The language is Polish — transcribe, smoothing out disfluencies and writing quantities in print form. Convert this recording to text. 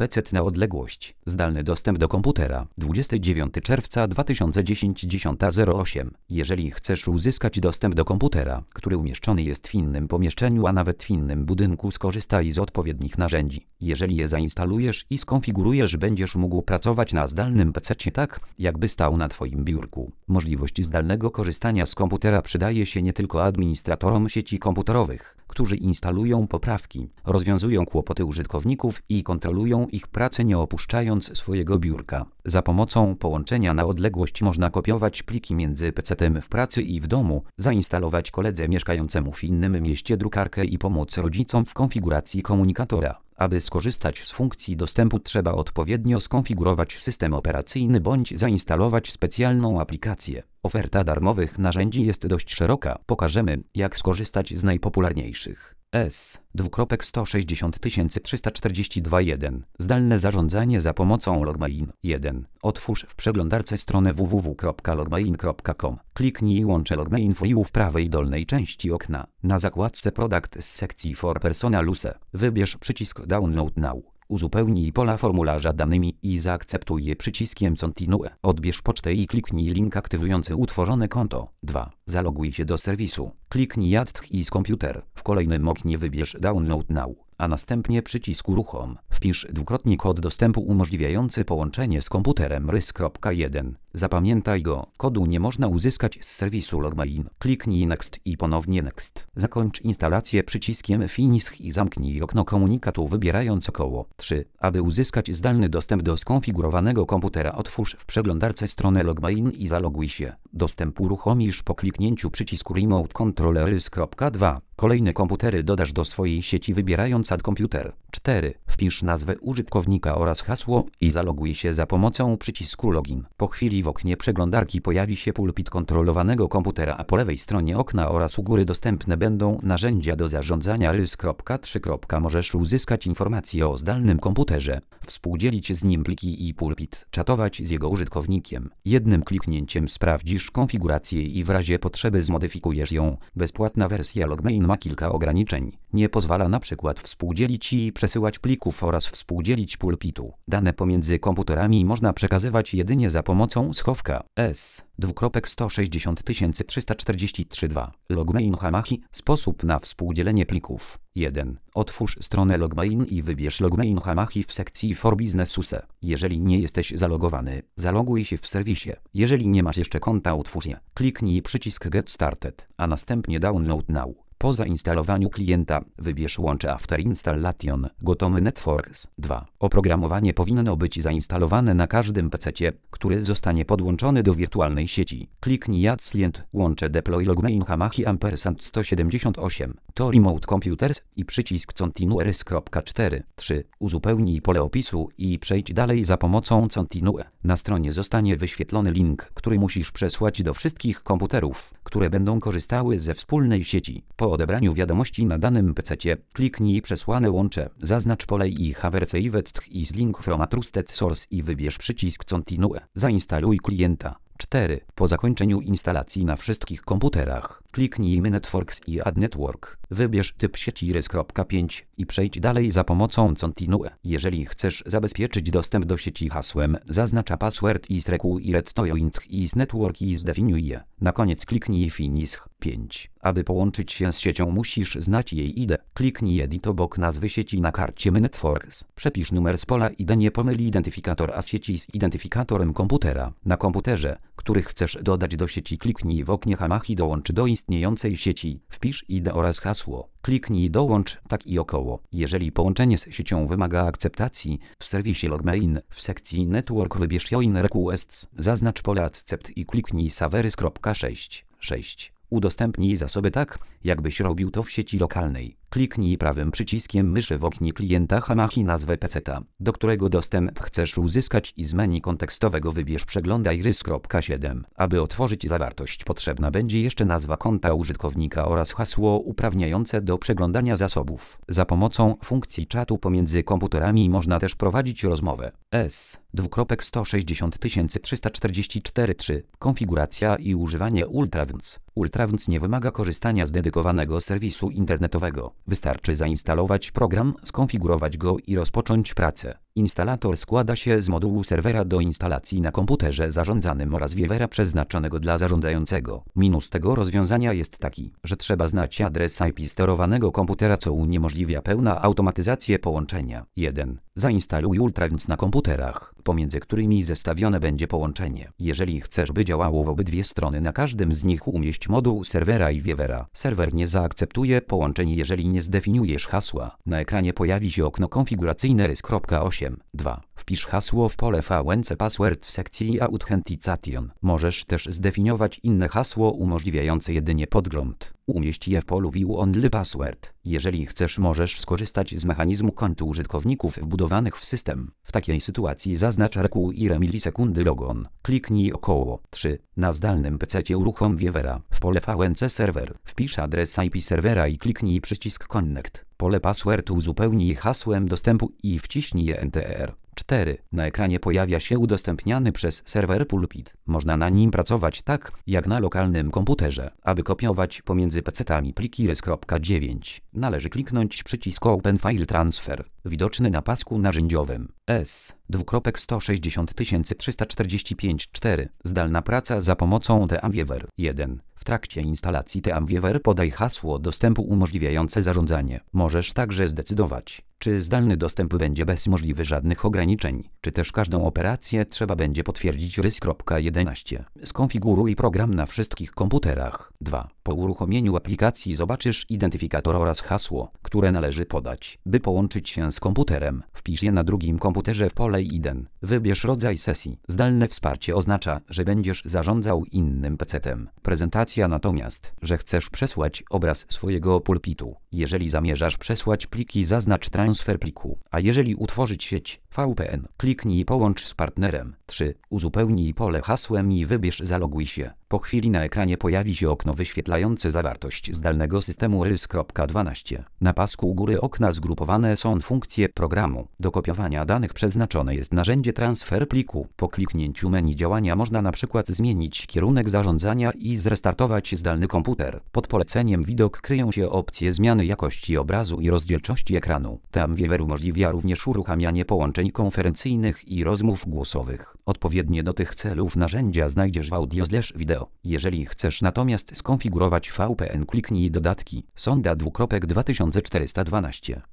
PC na odległość. Zdalny dostęp do komputera. 29 czerwca 2010 10:08. Jeżeli chcesz uzyskać dostęp do komputera, który umieszczony jest w innym pomieszczeniu, a nawet w innym budynku, skorzystaj z odpowiednich narzędzi. Jeżeli je zainstalujesz i skonfigurujesz, będziesz mógł pracować na zdalnym PC tak, jakby stał na Twoim biurku. Możliwość zdalnego korzystania z komputera przydaje się nie tylko administratorom sieci komputerowych, którzy instalują poprawki, rozwiązują kłopoty użytkowników i kontrolują ich pracę, nie opuszczając swojego biurka. Za pomocą połączenia na odległość można kopiować pliki między PC-tem w pracy i w domu, zainstalować koledze mieszkającemu w innym mieście drukarkę i pomóc rodzicom w konfiguracji komunikatora. Aby skorzystać z funkcji dostępu, trzeba odpowiednio skonfigurować system operacyjny bądź zainstalować specjalną aplikację. Oferta darmowych narzędzi jest dość szeroka. Pokażemy, jak skorzystać z najpopularniejszych. S2.160342.1. Zdalne zarządzanie za pomocą Logmain. 1. Otwórz w przeglądarce stronę www.logmain.com. Kliknij łącze Logmain for You w prawej dolnej części okna. Na zakładce Product z sekcji For Personal Use wybierz przycisk Download Now. Uzupełnij pola formularza danymi i zaakceptuj je przyciskiem Continue. Odbierz pocztę i kliknij link aktywujący utworzone konto. 2. Zaloguj się do serwisu. Kliknij Add His Computer. W kolejnym oknie wybierz Download Now, a następnie przycisk Uruchom. Wpisz dwukrotnie kod dostępu umożliwiający połączenie z komputerem RIS.1. Zapamiętaj go. Kodu nie można uzyskać z serwisu Logmain. Kliknij Next i ponownie Next. Zakończ instalację przyciskiem Finish i zamknij okno komunikatu, wybierając około 3. Aby uzyskać zdalny dostęp do skonfigurowanego komputera, otwórz w przeglądarce stronę Logmain i zaloguj się. Dostęp uruchomisz po kliknięciu przycisku Remote Control RIS.2. Kolejne komputery dodasz do swojej sieci, wybierając Add Computer. 4. Wpisz nazwę użytkownika oraz hasło i zaloguj się za pomocą przycisku Login. Po chwili w oknie przeglądarki pojawi się pulpit kontrolowanego komputera, a po lewej stronie okna oraz u góry dostępne będą narzędzia do zarządzania RIS.3. Możesz uzyskać informacje o zdalnym komputerze, współdzielić z nim pliki i pulpit, czatować z jego użytkownikiem. Jednym kliknięciem sprawdzisz konfigurację i w razie potrzeby zmodyfikujesz ją. Bezpłatna wersja Logmain ma kilka ograniczeń. Nie pozwala na przykład współdzielić i przesyłać plików oraz współdzielić pulpitu. Dane pomiędzy komputerami można przekazywać jedynie za pomocą schowka S2.160343.2. Logmain Hamachi. Sposób na współdzielenie plików. 1. Otwórz stronę Logmain i wybierz Logmain Hamachi w sekcji For Business Use. Jeżeli nie jesteś zalogowany, zaloguj się w serwisie. Jeżeli nie masz jeszcze konta, utwórz je. Kliknij przycisk Get Started, a następnie Download Now. Po zainstalowaniu klienta wybierz łącze After Installation Gotomy Networks. 2. Oprogramowanie powinno być zainstalowane na każdym PC-cie, który zostanie podłączony do wirtualnej sieci. Kliknij Add Client, łącze Deploy Logmain Hamachi &178. To Remote Computers i przycisk Continue RIS.4. 3. Uzupełnij pole opisu i przejdź dalej za pomocą Continue. Na stronie zostanie wyświetlony link, który musisz przesłać do wszystkich komputerów, które będą korzystały ze wspólnej sieci. Po odebraniu wiadomości na danym PC-cie kliknij przesłane łącze, zaznacz pole i have received is link from a trusted source i wybierz przycisk Continue. Zainstaluj klienta. 4. Po zakończeniu instalacji na wszystkich komputerach kliknij My Networks i Add Network. Wybierz typ sieci RIS.5 i przejdź dalej za pomocą Continue. Jeżeli chcesz zabezpieczyć dostęp do sieci hasłem, zaznacz password is required to join is network i zdefiniuj je. Na koniec kliknij Finish. 5. Aby połączyć się z siecią, musisz znać jej ID. Kliknij Edit obok nazwy sieci na karcie My Networks. Przepisz numer z pola ID, nie pomyl identyfikator a sieci z identyfikatorem komputera. Na komputerze, który chcesz dodać do sieci, kliknij w oknie Hamachi Dołącz do istniejącej sieci. Wpisz ID oraz hasło. Kliknij Dołącz, tak i około. Jeżeli połączenie z siecią wymaga akceptacji, w serwisie Logmain w sekcji Network wybierz Join Requests, zaznacz pole Accept i kliknij Saverys.6. 6. Udostępnij zasoby tak, jakbyś robił to w sieci lokalnej. Kliknij prawym przyciskiem myszy w oknie klienta Hamachi nazwę PC-ta, do którego dostęp chcesz uzyskać i z menu kontekstowego wybierz Przeglądaj RIS.7. Aby otworzyć zawartość, potrzebna będzie jeszcze nazwa konta użytkownika oraz hasło uprawniające do przeglądania zasobów. Za pomocą funkcji czatu pomiędzy komputerami można też prowadzić rozmowę. S2.160344.3. Konfiguracja i używanie UltraVNC. UltraVNC nie wymaga korzystania z dedykowanego serwisu internetowego. Wystarczy zainstalować program, skonfigurować go i rozpocząć pracę. Instalator składa się z modułu serwera do instalacji na komputerze zarządzanym oraz wiewera przeznaczonego dla zarządzającego. Minus tego rozwiązania jest taki, że trzeba znać adres IP sterowanego komputera, co uniemożliwia pełna automatyzację połączenia. 1. Zainstaluj UltraWinds na komputerach, pomiędzy którymi zestawione będzie połączenie. Jeżeli chcesz, by działało w obydwie strony, na każdym z nich umieść moduł serwera i wiewera. Serwer nie zaakceptuje połączeń, jeżeli nie zdefiniujesz hasła. Na ekranie pojawi się okno konfiguracyjne RIS.8. 2. Wpisz hasło w pole VNC Password w sekcji Authentication. Możesz też zdefiniować inne hasło umożliwiające jedynie podgląd. Umieść je w polu View Only Password. Jeżeli chcesz, możesz skorzystać z mechanizmu kont użytkowników wbudowanych w system. W takiej sytuacji zaznacz RQ milisekundy logon. Kliknij około 3. Na zdalnym PC uruchom wiewera. W pole VNC Server wpisz adres IP serwera i kliknij przycisk Connect. Pole Password uzupełnij hasłem dostępu i wciśnij Enter. 4. Na ekranie pojawia się udostępniany przez serwer pulpit. Można na nim pracować tak, jak na lokalnym komputerze. Aby kopiować pomiędzy PC-tami pliki RIS.9, należy kliknąć przycisk Open File Transfer, widoczny na pasku narzędziowym. S:260345-4. Zdalna praca za pomocą TeamViewer. 1. W trakcie instalacji TeamViewer podaj hasło dostępu umożliwiające zarządzanie. Możesz także zdecydować, czy zdalny dostęp będzie bez możliwych żadnych ograniczeń, czy też każdą operację trzeba będzie potwierdzić RIS.11. Skonfiguruj program na wszystkich komputerach. 2. Po uruchomieniu aplikacji zobaczysz identyfikator oraz hasło, które należy podać, by połączyć się z komputerem. Wpisz je na drugim komputerze w pole IDEN. Wybierz rodzaj sesji. Zdalne wsparcie oznacza, że będziesz zarządzał innym PC-tem. Prezentacja natomiast, że chcesz przesłać obraz swojego pulpitu. Jeżeli zamierzasz przesłać pliki, zaznacz transfer pliku, a jeżeli utworzyć sieć VPN, kliknij połącz z partnerem. 3. Uzupełnij pole hasłem i wybierz zaloguj się. Po chwili na ekranie pojawi się okno wyświetlające zawartość zdalnego systemu RIS.12. Na pasku u góry okna zgrupowane są funkcje programu. Do kopiowania danych przeznaczone jest narzędzie transfer pliku. Po kliknięciu menu działania można np. zmienić kierunek zarządzania i zrestartować zdalny komputer. Pod poleceniem widok kryją się opcje zmiany jakości obrazu i rozdzielczości ekranu. TeamViewer umożliwia również uruchamianie połączeń konferencyjnych i rozmów głosowych. Odpowiednie do tych celów narzędzia znajdziesz w audio/wideo. Jeżeli chcesz natomiast skonfigurować VPN, kliknij dodatki sonda 2.2412.